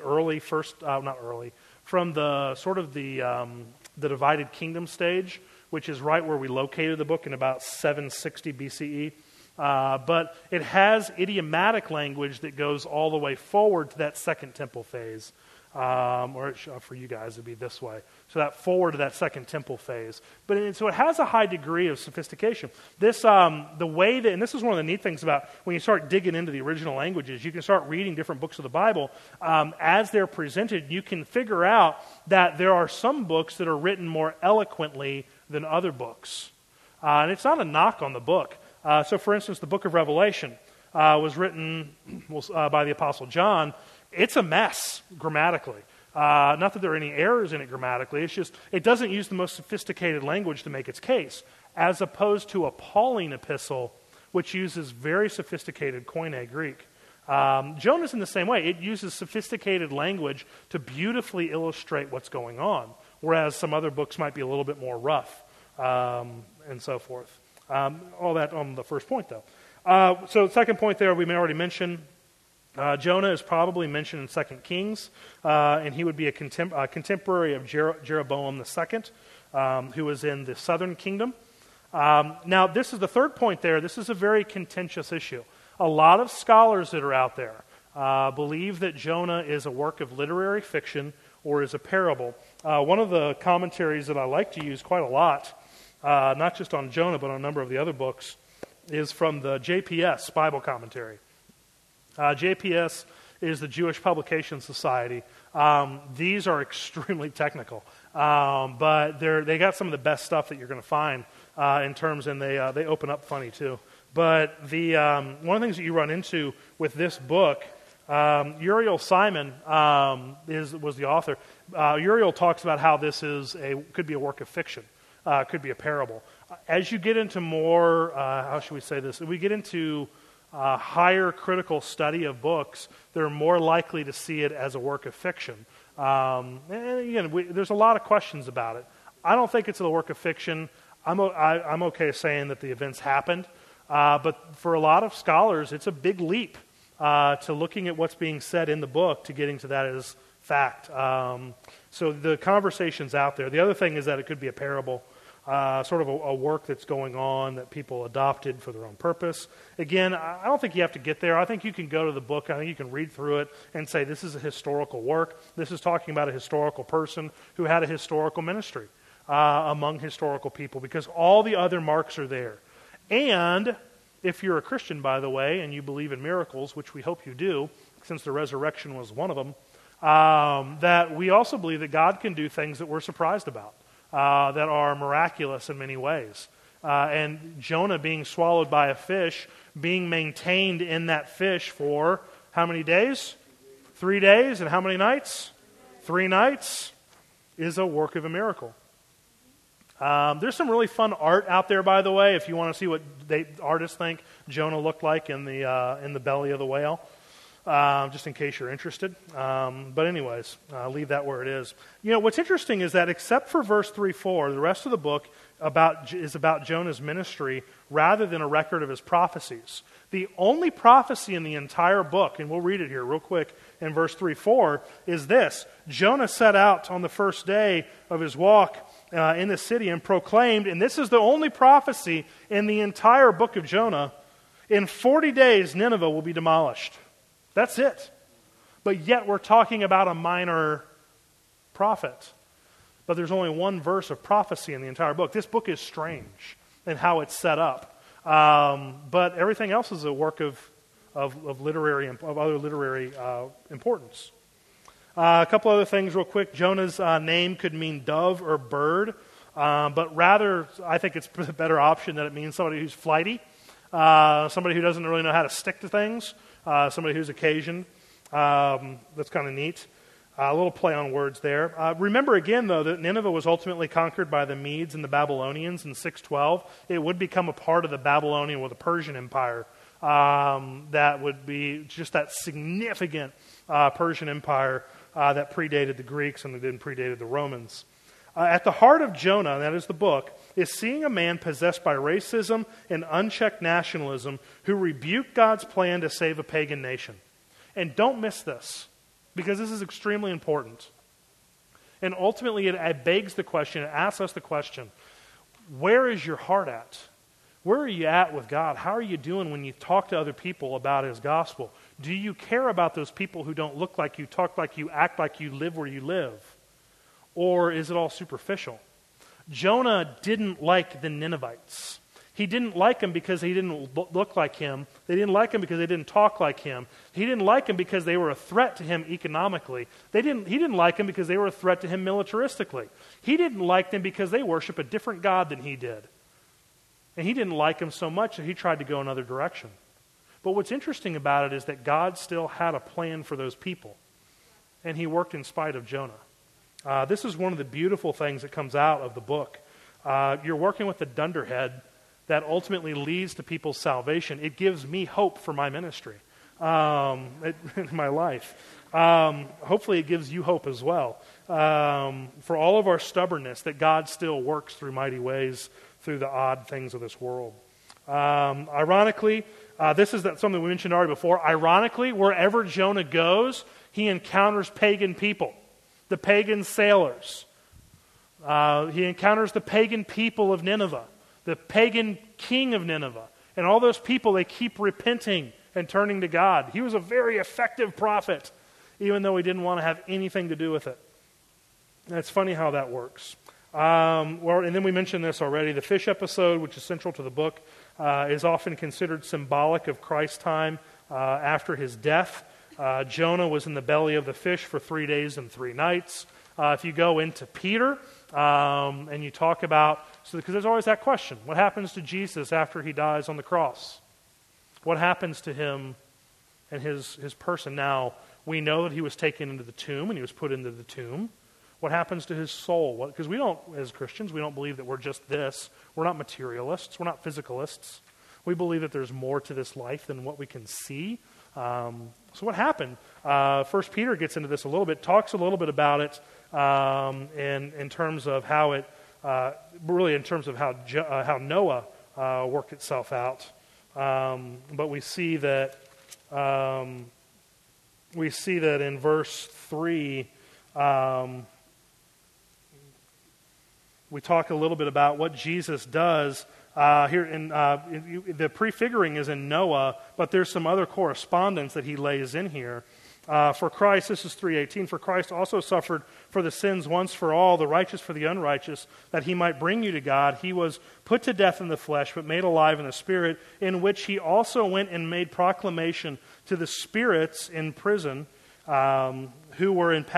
A: from the sort of the divided kingdom stage, which is right where we located the book in about 760 BCE. But it has idiomatic language that goes all the way forward to that second temple phase. For you guys, it'd be this way. So that forward to that second temple phase. So it has a high degree of sophistication. This, the way that, and this is one of the neat things about when you start digging into the original languages, you can start reading different books of the Bible. As they're presented, you can figure out that there are some books that are written more eloquently than other books. And it's not a knock on the book. So for instance, the book of Revelation was written by the Apostle John. It's a mess grammatically. Not that there are any errors in it grammatically. It's just it doesn't use the most sophisticated language to make its case, as opposed to a Pauline epistle, which uses very sophisticated Koine Greek. Jonah's in the same way. It uses sophisticated language to beautifully illustrate what's going on, whereas some other books might be a little bit more rough and so forth. All that on the first point, though. So the second point there we may already mention. Jonah is probably mentioned in 2 Kings, and he would be a contemporary of Jeroboam II, who was in the southern kingdom. Now, this is the third point there. This is a very contentious issue. A lot of scholars that are out there believe that Jonah is a work of literary fiction or is a parable. One of the commentaries that I like to use quite a lot, not just on Jonah, but on a number of the other books, is from the JPS Bible commentary. JPS is the Jewish Publication Society. These are extremely technical, but they got some of the best stuff that you're going to find in terms, and they open up funny too. But one of the things that you run into with this book, Uriel Simon was the author. Uriel talks about how this could be a work of fiction, could be a parable. As you get into more, how should we say this? If we get into higher critical study of books, they're more likely to see it as a work of fiction. And again, there's a lot of questions about it. I don't think it's a work of fiction. I'm okay saying that the events happened, but for a lot of scholars, it's a big leap to looking at what's being said in the book to getting to that as fact. So the conversation's out there. The other thing is that it could be a parable. Sort of a work that's going on that people adopted for their own purpose. Again, I don't think you have to get there. I think you can go to the book. I think you can read through it and say, this is a historical work. This is talking about a historical person who had a historical ministry among historical people, because all the other marks are there. And if you're a Christian, by the way, and you believe in miracles, which we hope you do, since the resurrection was one of them, that we also believe that God can do things that we're surprised about. That are miraculous in many ways. And Jonah being swallowed by a fish, being maintained in that fish for how many days? 3 days. And how many nights? 3 nights is a work of a miracle. There's some really fun art out there, by the way, if you want to see what artists think Jonah looked like in the belly of the whale. Just in case you're interested. But anyways, leave that where it is. What's interesting is that except for verse 3-4, the rest of the book is about Jonah's ministry rather than a record of his prophecies. The only prophecy in the entire book, and we'll read it here real quick in verse 3-4, is this. Jonah set out on the first day of his walk in the city and proclaimed, and this is the only prophecy in the entire book of Jonah, in 40 days Nineveh will be demolished. That's it. But yet we're talking about a minor prophet. But there's only one verse of prophecy in the entire book. This book is strange in how it's set up. But everything else is a work of other literary importance. A couple other things real quick. Jonah's name could mean dove or bird. But rather, I think it's a better option that it means somebody who's flighty. Somebody who doesn't really know how to stick to things. Somebody who's occasioned. That's kind of neat. A little play on words there. Remember again, though, that Nineveh was ultimately conquered by the Medes and the Babylonians in 612. It would become a part of the Babylonian or the Persian Empire. That would be just that significant Persian Empire that predated the Greeks and then predated the Romans. At the heart of Jonah, and that is the book, is seeing a man possessed by racism and unchecked nationalism who rebuked God's plan to save a pagan nation. And don't miss this, because this is extremely important. And ultimately, it begs the question, it asks us the question, where is your heart at? Where are you at with God? How are you doing when you talk to other people about His gospel? Do you care about those people who don't look like you, talk like you, act like you, live where you live? Or is it all superficial? Jonah didn't like the Ninevites. He didn't like them because he didn't look like him. They didn't like him because they didn't talk like him. He didn't like them because they were a threat to him economically. He didn't like them because they were a threat to him militaristically. He didn't like them because they worship a different God than he did. And he didn't like them so much that he tried to go another direction. But what's interesting about it is that God still had a plan for those people. And He worked in spite of Jonah. This is one of the beautiful things that comes out of the book. You're working with the dunderhead that ultimately leads to people's salvation. It gives me hope for my ministry, in my life. Hopefully it gives you hope as well. For all of our stubbornness, that God still works through mighty ways through the odd things of this world. Ironically, this is something we mentioned already before. Ironically, wherever Jonah goes, he encounters pagan people. The pagan sailors. He encounters the pagan people of Nineveh, the pagan king of Nineveh. And all those people, they keep repenting and turning to God. He was a very effective prophet, even though he didn't want to have anything to do with it. And it's funny how that works. And then we mentioned this already. The fish episode, which is central to the book, is often considered symbolic of Christ's time after His death. Jonah was in the belly of the fish for 3 days and 3 nights. If you go into Peter and you talk about, because there's always that question, what happens to Jesus after he dies on the cross? What happens to him and his person? Now, we know that he was taken into the tomb and he was put into the tomb. What happens to his soul? Because we don't, as Christians, we don't believe that we're just this. We're not materialists. We're not physicalists. We believe that there's more to this life than what we can see. So what happened? 1 Peter gets into this a little bit, talks a little bit about it in terms of how it, really in terms of how Noah worked itself out. But we see that in verse 3, we talk a little bit about what Jesus does. Here the prefiguring is in Noah, but there's some other correspondence that he lays in here. For Christ, this is 3:18, for Christ also suffered for the sins once for all, the righteous for the unrighteous, that he might bring you to God. He was put to death in the flesh, but made alive in the spirit, in which he also went and made proclamation to the spirits in prison, who were in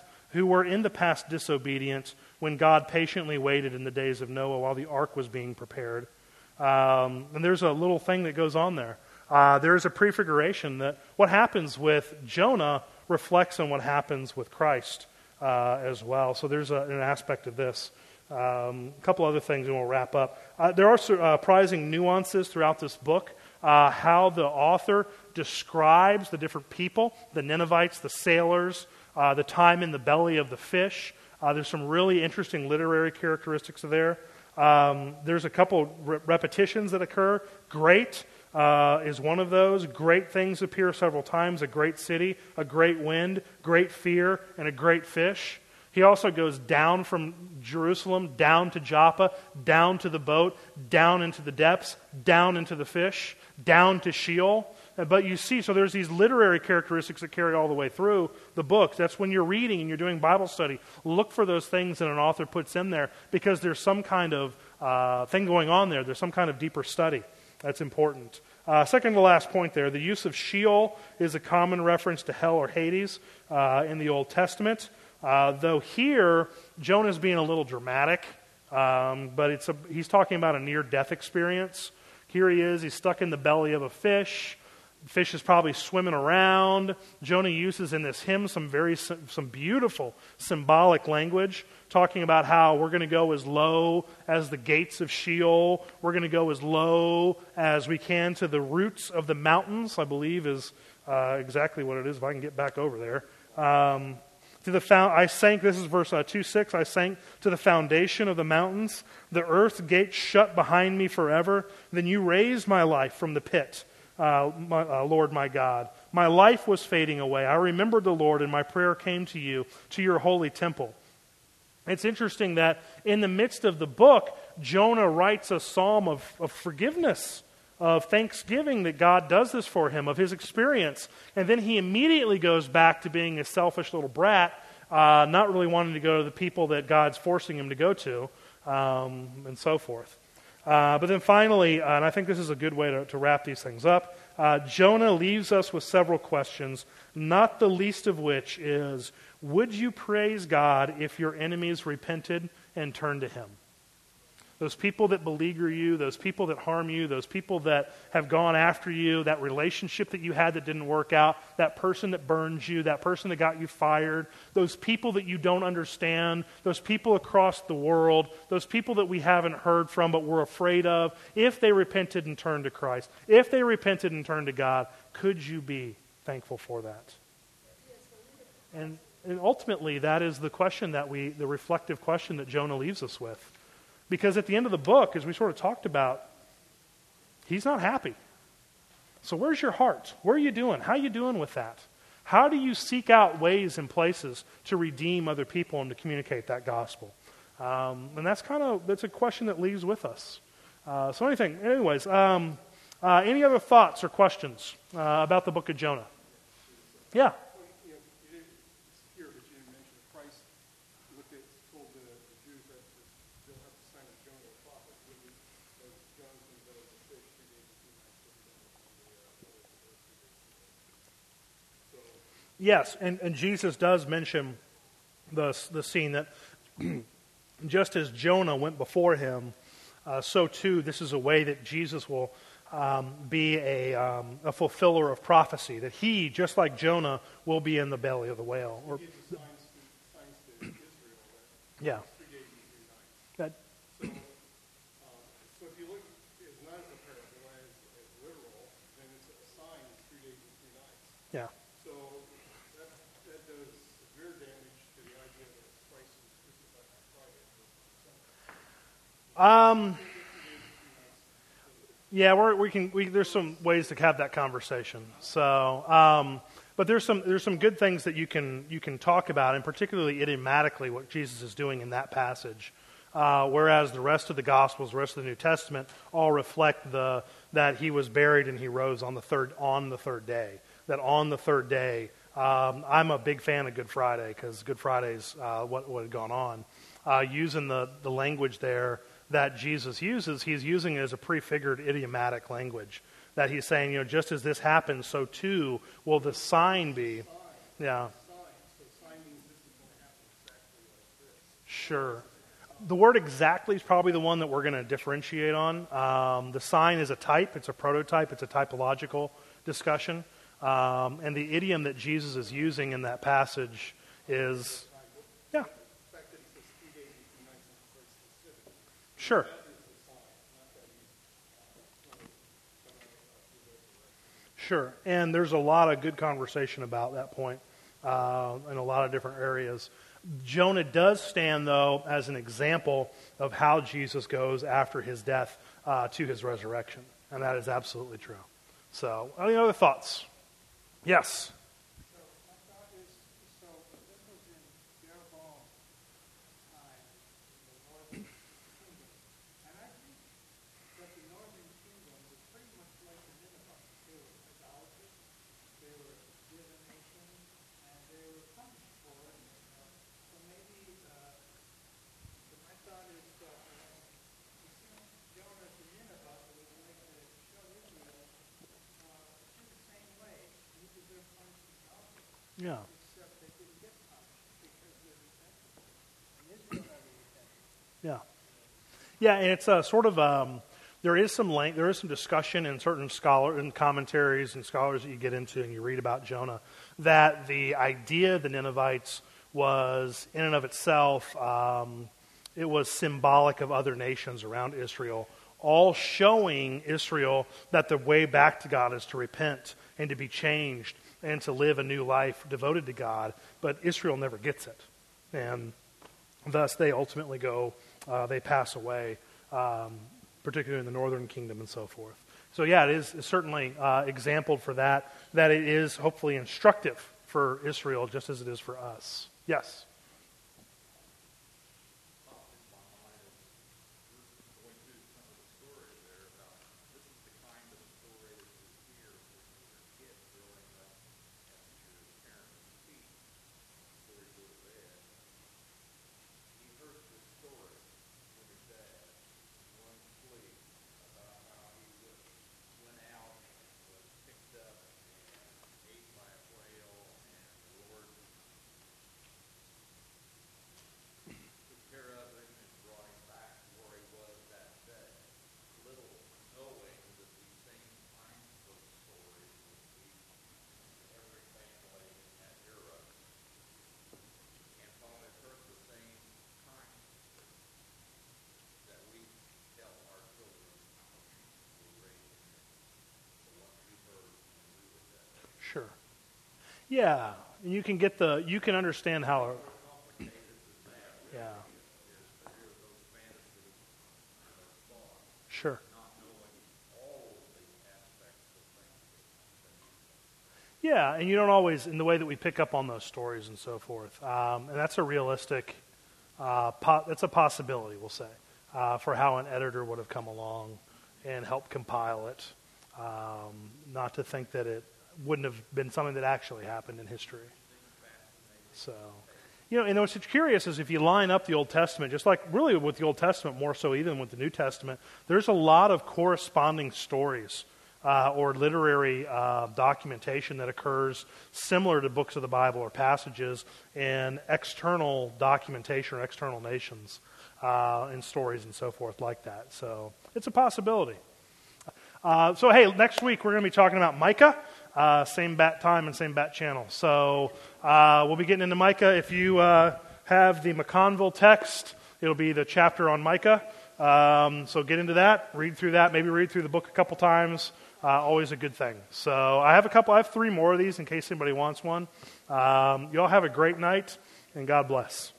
A: the past disobedient, when God patiently waited in the days of Noah while the ark was being prepared. And there's a little thing that goes on there. There is a prefiguration that what happens with Jonah reflects on what happens with Christ as well. So there's an aspect of this. A couple other things and we'll wrap up. There are surprising nuances throughout this book. How the author describes the different people, the Ninevites, the sailors, the time in the belly of the fish. There's some really interesting literary characteristics there. There's a couple repetitions that occur. Great is one of those. Great things appear several times. A great city, a great wind, great fear, and a great fish. He also goes down from Jerusalem, down to Joppa, down to the boat, down into the depths, down into the fish, down to Sheol. But you see, so there's these literary characteristics that carry all the way through the book. That's when you're reading and you're doing Bible study. Look for those things that an author puts in there because there's some kind of thing going on there. There's some kind of deeper study. That's important. Second to last point there, the use of Sheol is a common reference to hell or Hades in the Old Testament. Though here, Jonah's being a little dramatic, but he's talking about a near-death experience. Here he is, he's stuck in the belly of a fish. The fish is probably swimming around. Jonah uses in this hymn some beautiful symbolic language, talking about how we're going to go as low as the gates of Sheol. We're going to go as low as we can to the roots of the mountains, I believe is exactly what it is, if I can get back over there. I sank, this is verse 2:6, I sank to the foundation of the mountains. The earth's gates shut behind me forever. Then you raised my life from the pit. Lord my God. My life was fading away. I remembered the Lord, and my prayer came to you, to your holy temple. It's interesting that in the midst of the book, Jonah writes a psalm of forgiveness, of thanksgiving that God does this for him, of his experience. And then he immediately goes back to being a selfish little brat, not really wanting to go to the people that God's forcing him to go to, and so forth. But then finally, and I think this is a good way to wrap these things up, Jonah leaves us with several questions, not the least of which is, would you praise God if your enemies repented and turned to Him? Those people that beleaguer you, those people that harm you, those people that have gone after you, that relationship that you had that didn't work out, that person that burned you, that person that got you fired, those people that you don't understand, those people across the world, those people that we haven't heard from but we're afraid of, if they repented and turned to Christ, if they repented and turned to God, could you be thankful for that? And ultimately, that is the question the reflective question that Jonah leaves us with. Because at the end of the book, as we sort of talked about, he's not happy. So where's your heart? Where are you doing? How are you doing with that? How do you seek out ways and places to redeem other people and to communicate that gospel? And that's a question that leaves with us. Anyways, any other thoughts or questions about the book of Jonah? Yeah. Yes, and Jesus does mention the scene that just as Jonah went before him, so too this is a way that Jesus will be a fulfiller of prophecy, that he, just like Jonah, will be in the belly of the whale. Or, yeah. That,
B: So if you look, it's not as a parable as literal, then it's a sign is 3 days and 3 nights.
A: yeah.
B: So that does severe damage to the idea that Christ was crucified on Friday.
A: Yeah, there's some ways to have that conversation. So, but there's some good things that you can talk about, and particularly idiomatically what Jesus is doing in that passage. Whereas the rest of the Gospels, the rest of the New Testament, all reflect that he was buried and he rose on the third day. That on the third day, I'm a big fan of Good Friday because Good Friday's what had gone on. Using the language there that Jesus uses, he's using it as a prefigured idiomatic language. That he's saying, just as this happens, so too will the sign be. Yeah. Sure. The word exactly is probably the one that we're going to differentiate on. The sign is a type. It's a prototype. It's a typological discussion. And the idiom that Jesus is using in that passage is, yeah. Sure. Sure. And there's a lot of good conversation about that point in a lot of different areas. Jonah does stand, though, as an example of how Jesus goes after his death to his resurrection. And that is absolutely true. So, any other thoughts? Yes.
C: So my thought is, this was in Jeroboam time in the northern kingdom. And I think that the northern kingdom was pretty much like the Ninevites. They were idolaters, they were divination, and they were punished for it. So maybe, my thought is that Jonah to Nineveh was like to show Israel, in the same way. You deserve punishment also.
A: Yeah.
C: Except they didn't get punished because they repented. And Israel never repented.
A: Yeah. Yeah, and it's a sort of there is some discussion in certain commentaries and scholars that you get into and you read about Jonah that the idea of the Ninevites was in and of itself it was symbolic of other nations around Israel, all showing Israel that the way back to God is to repent and to be changed and to live a new life devoted to God. But Israel never gets it, and thus they ultimately they pass away, particularly in the northern kingdom and so forth. So yeah, it is certainly exampled for that it is hopefully instructive for Israel just as it is for us. Yes? Sure. Yeah, and you can understand how. Yeah. Sure. Yeah, and you don't always, in the way that we pick up on those stories and so forth, and that's a realistic, that's a possibility, we'll say, for how an editor would have come along and helped compile it. Not to think that it wouldn't have been something that actually happened in history. So, and what's curious is if you line up the Old Testament, just like really with the Old Testament, more so even with the New Testament, there's a lot of corresponding stories or literary documentation that occurs similar to books of the Bible or passages in external documentation or external nations in stories and so forth like that. So it's a possibility. So hey, next week we're going to be talking about Micah, same bat time and same bat channel. So we'll be getting into Micah. If you have the McConville text, it'll be the chapter on Micah. So get into that, read through that, maybe read through the book a couple times. Always a good thing. So I have 3 more of these in case anybody wants one. You all have a great night, and God bless.